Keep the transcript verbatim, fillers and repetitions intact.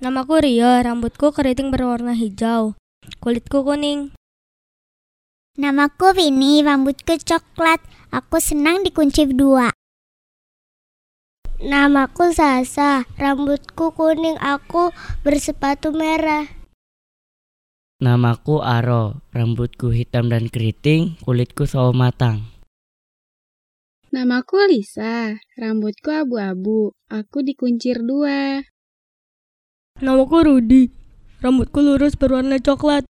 Namaku Rio, rambutku keriting berwarna hijau, kulitku kuning. Namaku Vini, rambutku coklat. Aku senang dikunci dua. Namaku Sasa, rambutku kuning. Aku bersepatu merah. Namaku Aro, rambutku hitam dan keriting, kulitku sawo matang. Namaku Lisa, rambutku abu-abu. Aku dikuncir dua. Namaku Rudi, rambutku lurus berwarna coklat.